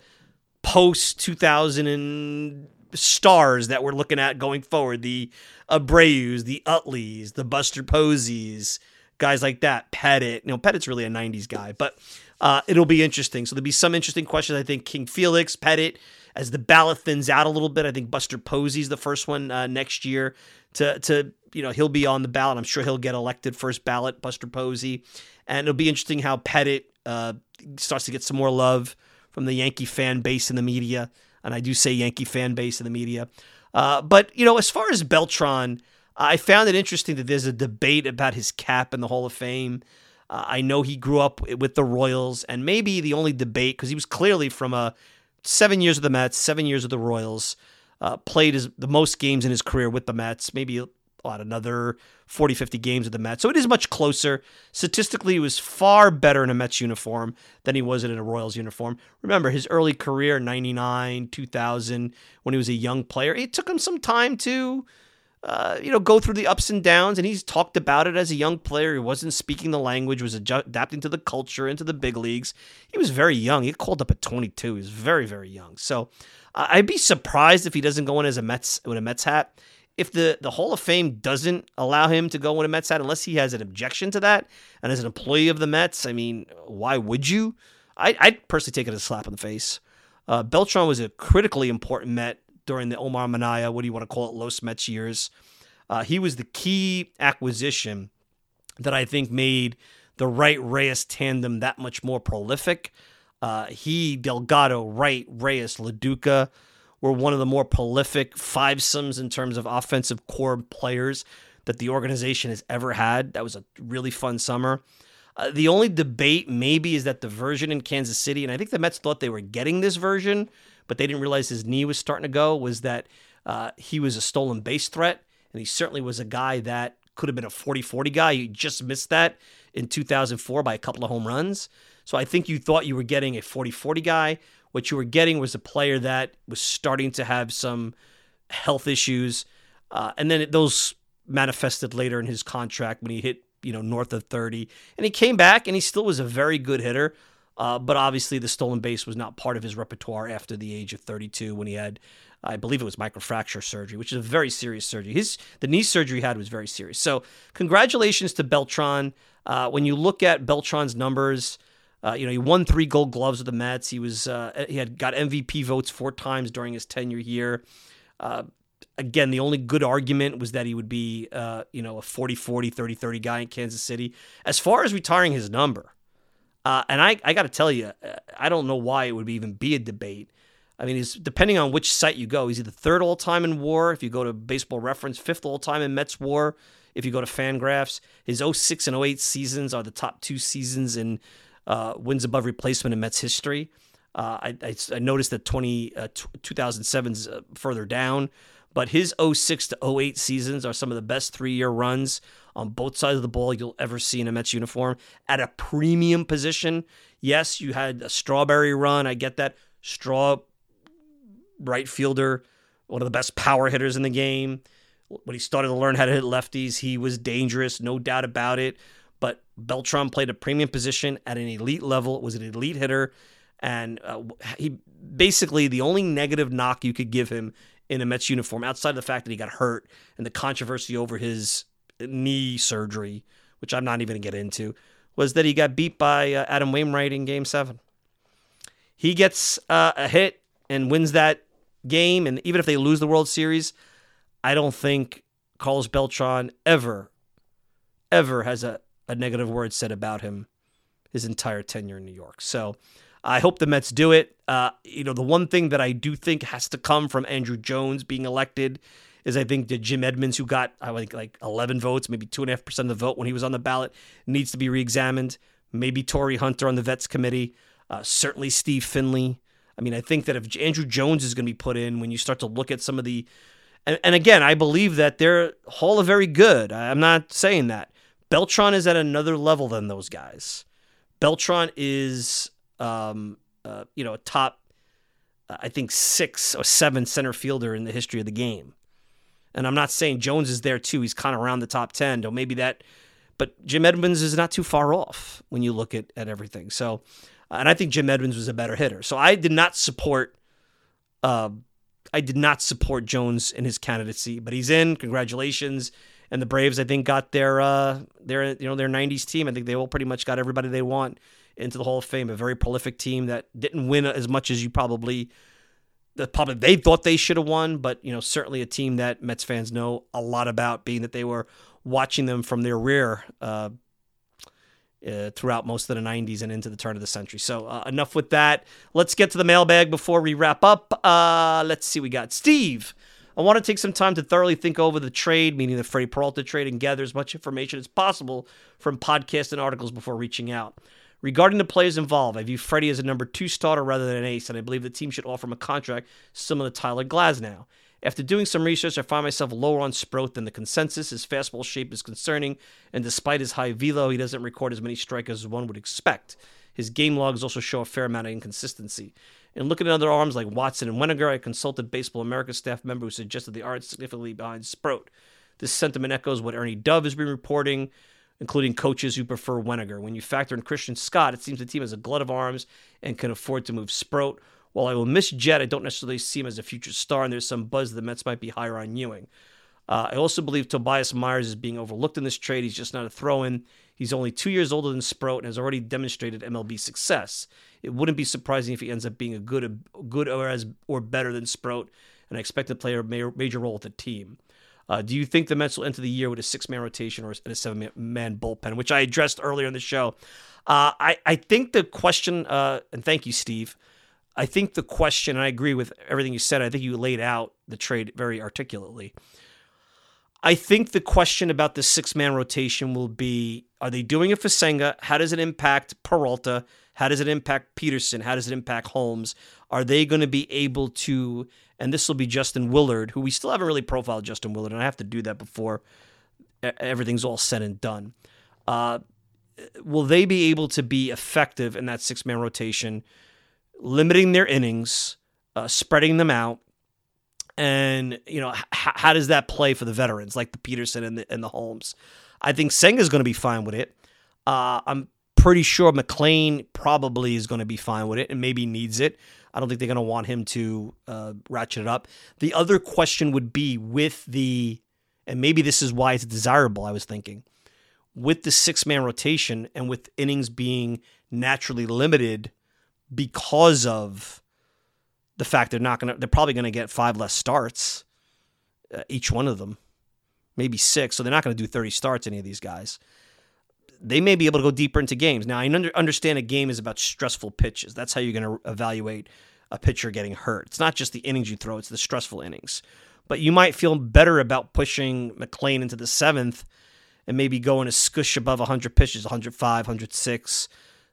post two thousand stars that we're looking at going forward. The Abreus, the Utleys, the Buster Posies, guys like that. Pettit. You know, Pettit's really a nineties guy, but uh, it'll be interesting. So there'll be some interesting questions. I think King Felix, Pettit, as the ballot thins out a little bit. I think Buster Posey's the first one uh, next year to, to, you know, he'll be on the ballot. I'm sure he'll get elected first ballot, Buster Posey. And it'll be interesting how Pettit uh, starts to get some more love from the Yankee fan base in the media. And I do say Yankee fan base in the media. Uh, but, you know, as far as Beltran, I found it interesting that there's a debate about his cap in the Hall of Fame. Uh, I know he grew up with the Royals, and maybe the only debate, because he was clearly from a seven years with the Mets, seven years with the Royals, uh, played his, the most games in his career with the Mets, maybe what, another forty, fifty games with the Mets. So it is much closer. Statistically, he was far better in a Mets uniform than he was in a Royals uniform. Remember, his early career, ninety-nine, two thousand, when he was a young player, it took him some time to uh, you know, go through the ups and downs, and he's talked about it as a young player. He wasn't speaking the language, was adju- adapting to the culture, into the big leagues. He was very young. He called up at twenty-two. He was very, very young. So uh, I'd be surprised if he doesn't go in as a Mets with a Mets hat. If the, the Hall of Fame doesn't allow him to go in a Mets hat, unless he has an objection to that, and as an employee of the Mets, I mean, why would you? I, I'd personally take it as a slap in the face. Uh, Beltran was a critically important Met during the Omar Minaya, what do you want to call it, Los Mets years. Uh, he was the key acquisition that I think made the Wright-Reyes tandem that much more prolific. Uh, he, Delgado, Wright, Reyes, LaDuca were one of the more prolific fivesomes in terms of offensive core players that the organization has ever had. That was a really fun summer. Uh, the only debate maybe is that the version in Kansas City, and I think the Mets thought they were getting this version, but they didn't realize his knee was starting to go, was that uh, he was a stolen base threat, and he certainly was a guy that could have been a forty forty guy. You just missed that in two thousand four by a couple of home runs. So I think you thought you were getting a forty forty guy. What you were getting was a player that was starting to have some health issues, uh, and then it, those manifested later in his contract when he hit, you know, north of thirty. And he came back, and he still was a very good hitter. Uh, but obviously the stolen base was not part of his repertoire after the age of thirty-two when he had, I believe it was microfracture surgery, which is a very serious surgery. His The knee surgery he had was very serious. So congratulations to Beltran. Uh, when you look at Beltran's numbers, uh, you know, he won three Gold Gloves with the Mets. He was uh, he had got M V P votes four times during his tenure here. Uh, Again, the only good argument was that he would be, uh, you know, a forty forty, thirty thirty guy in Kansas City. As far as retiring his number, uh, and I, I got to tell you, I don't know why it would even be a debate. I mean, he's, depending on which site you go, he's either third all-time in WAR, if you go to Baseball Reference, fifth all-time in Mets WAR, if you go to Fangraphs. His oh six and oh eight seasons are the top two seasons in uh, wins above replacement in Mets history. Uh, I, I, I noticed that twenty, uh, two thousand seven's uh, further down. But his oh six to oh eight seasons are some of the best three-year runs on both sides of the ball you'll ever see in a Mets uniform at a premium position. Yes, you had a Strawberry run. I get that. Straw, right fielder, one of the best power hitters in the game. When he started to learn how to hit lefties, he was dangerous, no doubt about it. But Beltran played a premium position at an elite level, was an elite hitter. And uh, he basically, the only negative knock you could give him in a Mets uniform, outside of the fact that he got hurt and the controversy over his knee surgery, which I'm not even going to get into, was that he got beat by uh, Adam Wainwright in Game seven. He gets uh, a hit and wins that game, and even if they lose the World Series, I don't think Carlos Beltran ever, ever has a, a negative word said about him his entire tenure in New York. So I hope the Mets do it. Uh, you know, the one thing that I do think has to come from Andrew Jones being elected is I think that Jim Edmonds, who got, I think, like eleven votes, maybe two point five percent of the vote when he was on the ballot, needs to be reexamined. Maybe Torrey Hunter on the Vets Committee. Uh, certainly Steve Finley. I mean, I think that if Andrew Jones is going to be put in, when you start to look at some of the, and, and again, I believe that they're all very good. I'm not saying that. Beltran is at another level than those guys. Beltran is... Um, uh, you know, a top, uh, I think, six or seven center fielder in the history of the game. And I'm not saying Jones is there too. He's kind of around the top ten, or maybe that, but Jim Edmonds is not too far off when you look at, at everything. So, uh, and I think Jim Edmonds was a better hitter. So I did not support, uh, I did not support Jones in his candidacy, but he's in. Congratulations. And the Braves, I think, got their, uh, their, you know, their nineties team. I think they all pretty much got everybody they want into the Hall of Fame. A very prolific team that didn't win as much as you probably, that probably they thought they should have won, but you know, certainly a team that Mets fans know a lot about, being that they were watching them from their rear uh, uh, throughout most of the nineties and into the turn of the century. So uh, enough with that. Let's get to the mailbag before we wrap up. Uh, let's see, we got Steve. I want to take some time to thoroughly think over the trade, meaning the Freddie Peralta trade, and gather as much information as possible from podcasts and articles before reaching out. Regarding the players involved, I view Freddie as a number two starter rather than an ace, and I believe the team should offer him a contract similar to Tyler Glasnow. After doing some research, I find myself lower on Sproat than the consensus. His fastball shape is concerning, and despite his high velo, he doesn't record as many strikeouts as one would expect. His game logs also show a fair amount of inconsistency. In looking at other arms like Watson and Weniger, I consulted Baseball America staff member who suggested the art significantly behind Sproat. This sentiment echoes what Ernie Dove has been reporting, including coaches who prefer Weniger. When you factor in Christian Scott, it seems the team has a glut of arms and can afford to move Sproat. While I will miss Jet, I don't necessarily see him as a future star, and there's some buzz the Mets might be higher on Ewing. Uh, I also believe Tobias Myers is being overlooked in this trade. He's just not a throw-in. He's only two years older than Sproat and has already demonstrated M L B success. it wouldn't be surprising if he ends up being a good, good or as or better than Sproat, and I expect to play a major role with the team. Uh, do you think the Mets will enter the year with a six-man rotation or a seven-man bullpen, which I addressed earlier in the show? Uh, I, I think the question, uh, and thank you, Steve, I think the question, and I agree with everything you said, I think you laid out the trade very articulately. I think the question about the six-man rotation will be, are they doing it for Senga? How does it impact Peralta? How does it impact Peterson? How does it impact Holmes? Are they going to be able to, and this will be Justin Willard, who we still haven't really profiled Justin Willard, and I have to do that before everything's all said and done. Uh, will they be able to be effective in that six-man rotation, limiting their innings, uh, spreading them out? And, you know, h- how does that play for the veterans like the Peterson and the, and the Holmes? I think Senga's going to be fine with it. Uh, I'm pretty sure McLean probably is going to be fine with it and maybe needs it. I don't think they're going to want him to uh, ratchet it up. The other question would be with the, and maybe this is why it's desirable, I was thinking, with the six-man rotation and with innings being naturally limited because of the fact they're not going to, they're probably going to get five less starts, uh, each one of them, maybe six. So they're not going to do thirty starts, any of these guys. They may be able to go deeper into games. Now, I under, understand a game is about stressful pitches. That's how you're going to evaluate a pitcher getting hurt. It's not just the innings you throw, it's the stressful innings. But you might feel better about pushing McLean into the seventh and maybe going a scush above one hundred pitches, one hundred five, one hundred six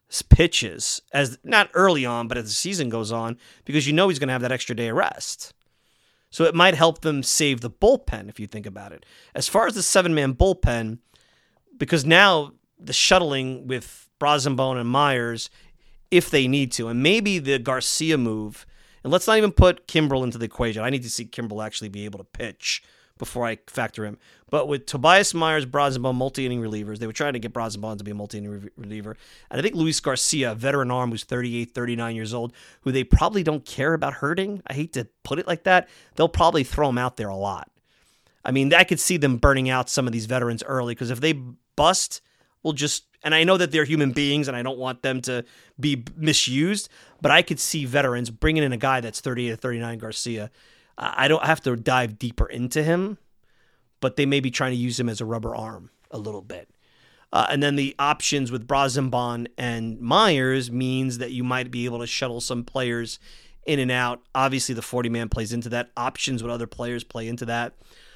pitches, as not early on, but as the season goes on, because you know he's going to have that extra day of rest. So it might help them save the bullpen, if you think about it. As far as the seven-man bullpen, because now the shuttling with Brazenbone and Myers, if they need to, and maybe the Garcia move, and let's not even put Kimbrel into the equation. I need to see Kimbrel actually be able to pitch before I factor him. But with Tobias Myers, Brazenbone, multi-inning relievers, they were trying to get Brazenbone to be a multi-inning re- reliever. And I think Luis Garcia, a veteran arm who's thirty-eight, thirty-nine years old, who they probably don't care about hurting. I hate to put it like that. They'll probably throw him out there a lot. I mean, I could see them burning out some of these veterans early, because if they bust, we'll just, and I know that they're human beings and I don't want them to be misused, but I could see veterans bringing in a guy that's thirty-eight or thirty-nine, Garcia. I don't have to dive deeper into him, but they may be trying to use him as a rubber arm a little bit. Uh, and then the options with Brazenbone and Myers means that you might be able to shuttle some players in and out. Obviously, the forty-man plays into that. Options with other players play into that.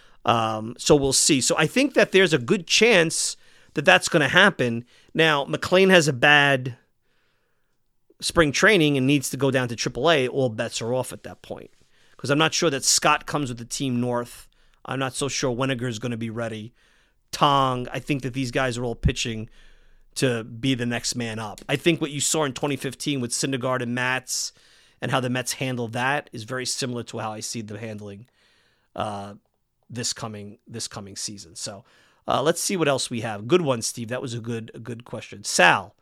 Um, so we'll see. So I think that there's a good chance that that's going to happen. Now, McLean has a bad spring training and needs to go down to triple A. All bets are off at that point, because I'm not sure that Scott comes with the team north. I'm not so sure Weniger is going to be ready. Tong, I think that these guys are all pitching to be the next man up. I think what you saw in twenty fifteen with Syndergaard and Matz and how the Mets handled that is very similar to how I see them handling uh, this coming this coming season. So uh, let's see what else we have. Good one, Steve. That was a good a good question. Sal.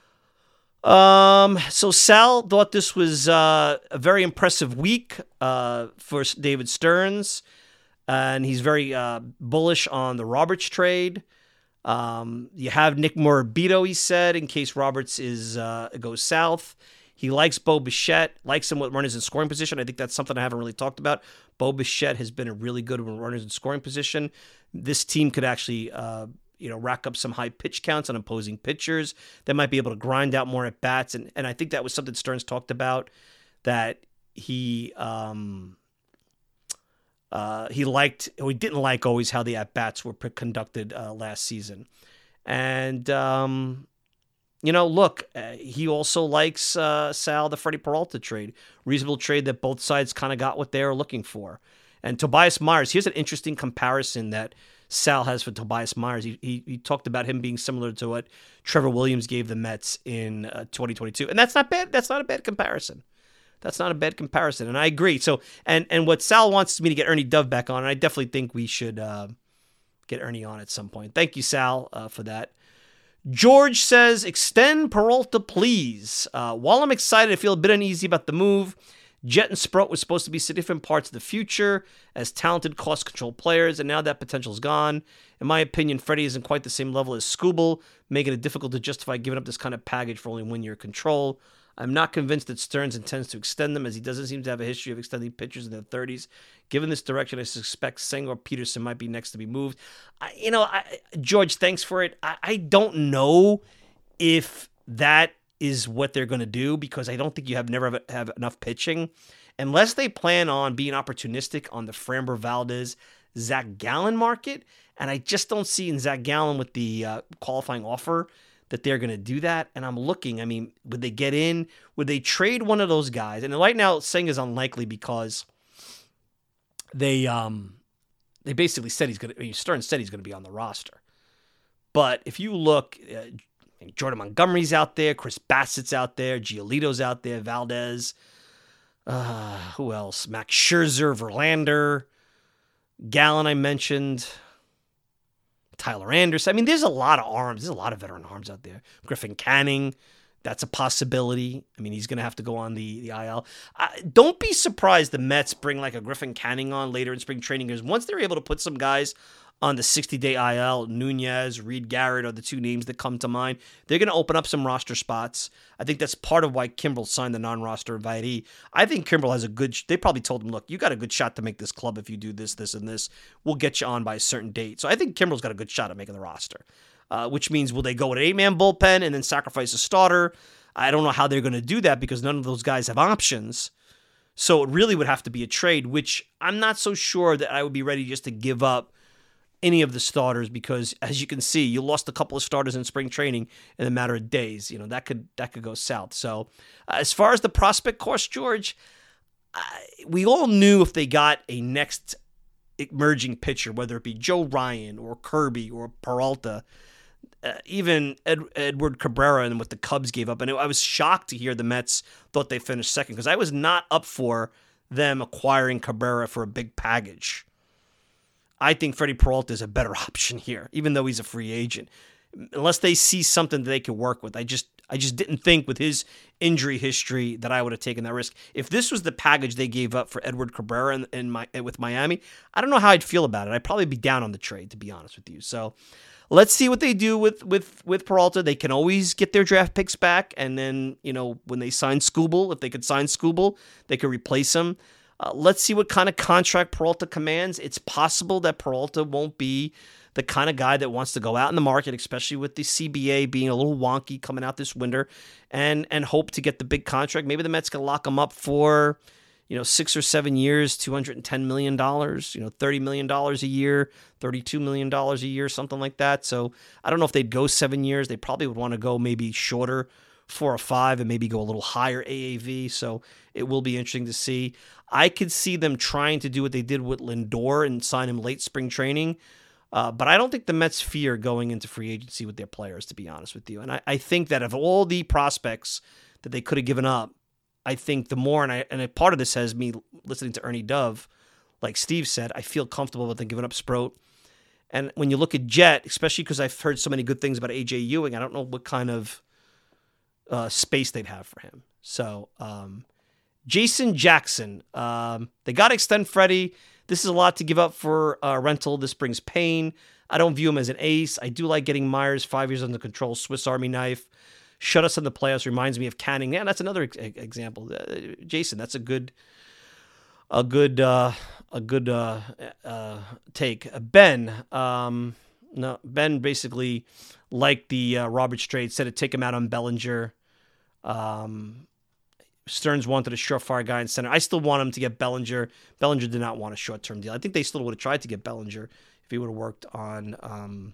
Um, so Sal thought this was uh, a very impressive week uh, for David Stearns, and he's very uh, bullish on the Roberts trade. Um, you have Nick Morabito, he said, in case Roberts is uh, goes south. He likes Bo Bichette, likes him with runners in scoring position. I think that's something I haven't really talked about. Bo Bichette has been a really good runners in scoring position. This team could actually uh, you know, rack up some high pitch counts on opposing pitchers. They might be able to grind out more at bats. And, and I think that was something Stearns talked about, that he, um, uh, he liked, or he didn't like always how the at bats were conducted uh, last season. And, um, you know, look, uh, he also likes uh, Sal, the Freddie Peralta trade, reasonable trade that both sides kind of got what they were looking for. And Tobias Myers, here's an interesting comparison that Sal has for Tobias Myers. He, he he talked about him being similar to what Trevor Williams gave the Mets in uh, twenty twenty-two, and that's not bad. That's not a bad comparison. That's not a bad comparison, and I agree. So, and and what Sal wants me to get Ernie Dove back on, and I definitely think we should uh, get Ernie on at some point. Thank you, Sal, uh, for that. George says, extend Peralta, please. Uh, while I'm excited, I feel a bit uneasy about the move. Jet and Sproat were supposed to be significant parts of the future as talented, cost-control players, and now that potential's gone. In my opinion, Freddie isn't quite the same level as Skubal, making it difficult to justify giving up this kind of package for only one-year control. I'm not convinced that Stearns intends to extend them, as he doesn't seem to have a history of extending pitchers in their thirties. Given this direction, I suspect Singh or Peterson might be next to be moved. I, you know, I, George, thanks for it. I, I don't know if that is what they're going to do, because I don't think you have never have, have enough pitching. Unless they plan on being opportunistic on the Framber Valdez, Zach Gallen market. And I just don't see in Zach Gallen with the uh, qualifying offer that they're going to do that. And I'm looking, I mean, would they get in? Would they trade one of those guys? And right now, Singh is unlikely because they um they basically said he's going to, I mean, Stearns said he's going to be on the roster. But if you look, uh, Jordan Montgomery's out there, Chris Bassett's out there, Giolito's out there, Valdez, uh, who else? Max Scherzer, Verlander, Gallen I mentioned, Tyler Anderson. I mean, there's a lot of arms. There's a lot of veteran arms out there. Griffin Canning, that's a possibility. I mean, he's going to have to go on the, the I L. Uh, don't be surprised the Mets bring like a Griffin Canning on later in spring training, because once they're able to put some guys on the sixty-day I L, Nunez, Reed Garrett are the two names that come to mind. They're going to open up some roster spots. I think that's part of why Kimbrel signed the non-roster invitee. I think Kimbrel has a good, they probably told him, look, you got a good shot to make this club if you do this, this, and this. We'll get you on by a certain date. So I think Kimbrel's got a good shot at making the roster, uh, which means will they go with an eight-man bullpen and then sacrifice a starter? I don't know how they're going to do that, because none of those guys have options. So it really would have to be a trade, which I'm not so sure that I would be ready just to give up any of the starters, because as you can see, you lost a couple of starters in spring training in a matter of days. You know, that could that could go south. So uh, as far as the prospect course, George, I, we all knew if they got a next emerging pitcher, whether it be Joe Ryan or Kirby or Peralta, uh, even Ed, Edward Cabrera and what the Cubs gave up. And I was shocked to hear the Mets thought they finished second, because I was not up for them acquiring Cabrera for a big package. I think Freddie Peralta is a better option here, even though he's a free agent. Unless they see something that they can work with. I just I just didn't think with his injury history that I would have taken that risk. If this was the package they gave up for Edward Cabrera in, in my, with Miami, I don't know how I'd feel about it. I'd probably be down on the trade, to be honest with you. So let's see what they do with with with Peralta. They can always get their draft picks back, and then, you know, when they sign Skubal, if they could sign Skubal, they could replace him. Uh, let's see what kind of contract Peralta commands. It's possible that Peralta won't be the kind of guy that wants to go out in the market, especially with the C B A being a little wonky coming out this winter, and and hope to get the big contract. Maybe the Mets can lock him up for, you know, six or seven years, two hundred ten million dollars, you know, thirty million dollars a year, thirty-two million dollars a year, something like that. So I don't know if they'd go seven years. They probably would want to go maybe shorter, four or five, and maybe go a little higher A A V. So it will be interesting to see. I could see them trying to do what they did with Lindor and sign him late spring training. Uh, but I don't think the Mets fear going into free agency with their players, to be honest with you. And I, I think that of all the prospects that they could have given up, I think the more, and I and a part of this has me listening to Ernie Dove, like Steve said, I feel comfortable with them giving up Sproat. And when you look at Jet, especially because I've heard so many good things about A J Ewing, I don't know what kind of uh, space they'd have for him. So, um, Jason Jackson, um, they got to extend Freddie. This is a lot to give up for a rental. This brings pain. I don't view him as an ace. I do like getting Myers five years under control, Swiss Army knife. Shut us in the playoffs reminds me of Canning. Yeah, that's another example. Uh, Jason, that's a good, a good, uh, a good uh, uh, take. Ben, um, no, Ben basically liked the uh, Roberts trade. Said to take him out on Bellinger. Um, Stearns wanted a surefire guy in center. I still want him to get Bellinger. Bellinger did not want a short-term deal. I think they still would have tried to get Bellinger if he would have worked on um,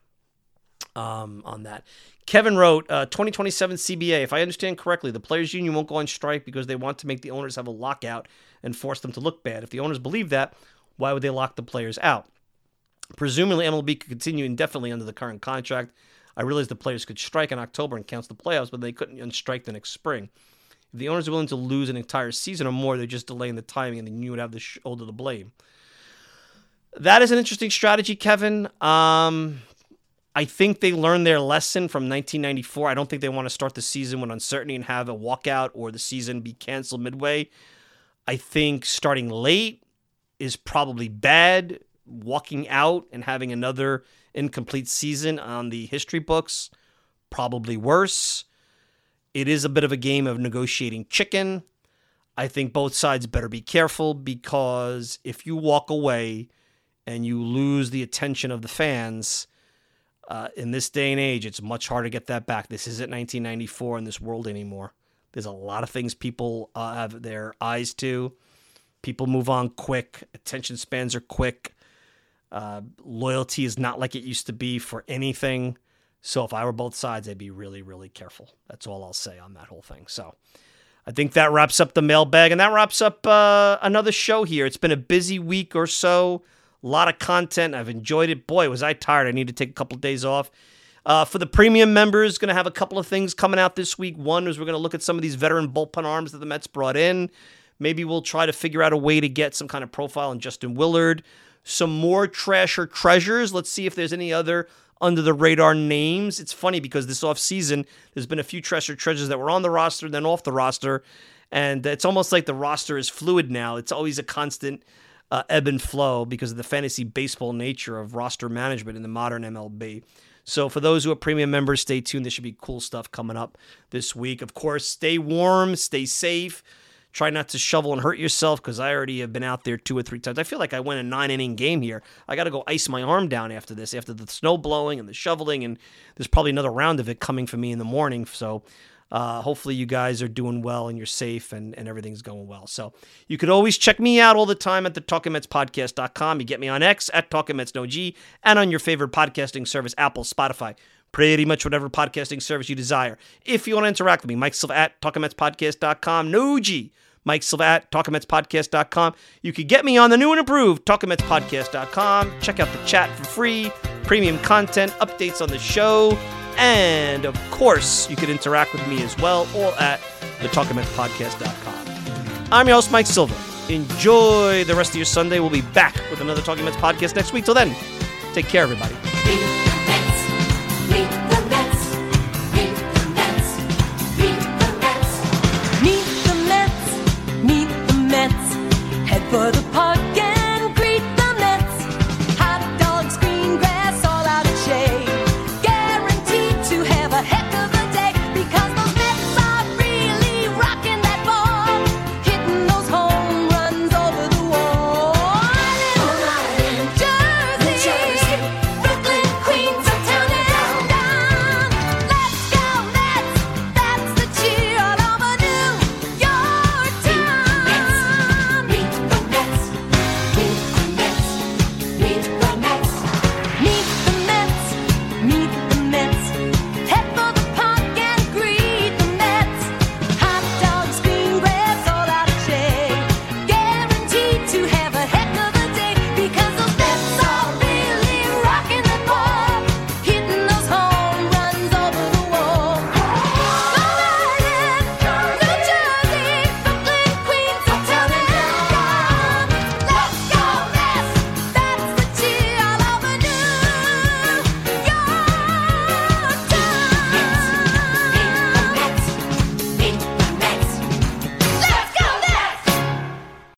um, on that. Kevin wrote, uh, twenty twenty-seven C B A. If I understand correctly, the players' union won't go on strike because they want to make the owners have a lockout and force them to look bad. If the owners believe that, why would they lock the players out? Presumably, M L B could continue indefinitely under the current contract. I realize the players could strike in October and cancel the playoffs, but they couldn't strike the next spring. If the owners are willing to lose an entire season or more, they're just delaying the timing, and then you would have the shoulder to blame. That is an interesting strategy, Kevin. Um, I think they learned their lesson from nineteen ninety-four. I don't think they want to start the season with uncertainty and have a walkout or the season be canceled midway. I think starting late is probably bad. Walking out and having another incomplete season on the history books, probably worse. it is a bit of a game of negotiating chicken. I think both sides better be careful, because if you walk away and you lose the attention of the fans, uh, in this day and age, it's much harder to get that back. This isn't nineteen ninety-four in this world anymore. There's a lot of things people uh, have their eyes to. People move on quick. Attention spans are quick. Uh, loyalty is not like it used to be for anything. So if I were both sides, I'd be really, really careful. That's all I'll say on that whole thing. So I think that wraps up the mailbag, and that wraps up uh, another show here. It's been a busy week or so. A lot of content. I've enjoyed it. Boy, was I tired. I need to take a couple of days off. Uh, for the premium members, going to have a couple of things coming out this week. One is we're going to look at some of these veteran bullpen arms that the Mets brought in. Maybe we'll try to figure out a way to get some kind of profile on Justin Willard. Some more trash or treasures. Let's see if there's any other under-the-radar names. It's funny because this offseason, there's been a few trash or treasures that were on the roster, then off the roster, and it's almost like the roster is fluid now. It's always a constant uh, ebb and flow because of the fantasy baseball nature of roster management in the modern M L B. So for those who are premium members, stay tuned. There should be cool stuff coming up this week. Of course, stay warm, stay safe. Try not to shovel and hurt yourself, because I already have been out there two or three times. I feel like I went a nine-inning game here. I got to go ice my arm down after this, after the snow blowing and the shoveling, and there's probably another round of it coming for me in the morning. So uh, hopefully you guys are doing well and you're safe and, and everything's going well. So you could always check me out all the time at the talking mets podcast dot com. You get me on X at talking mets no g, and on your favorite podcasting service, Apple, Spotify, pretty much whatever podcasting service you desire. If you want to interact with me, Mike Silva at talking mets podcast dot com. No G. Mike Silva at talking mets podcast dot com. You can get me on the new and improved talking mets podcast dot com. Check out the chat for free, premium content, updates on the show, and of course, you can interact with me as well, all at the talking mets podcast dot com. I'm your host, Mike Silva. Enjoy the rest of your Sunday. We'll be back with another Talking Mets podcast next week. Till then, take care, everybody.